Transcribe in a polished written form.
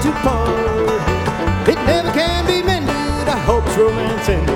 to part. It never can be mended, I hope's romance ended.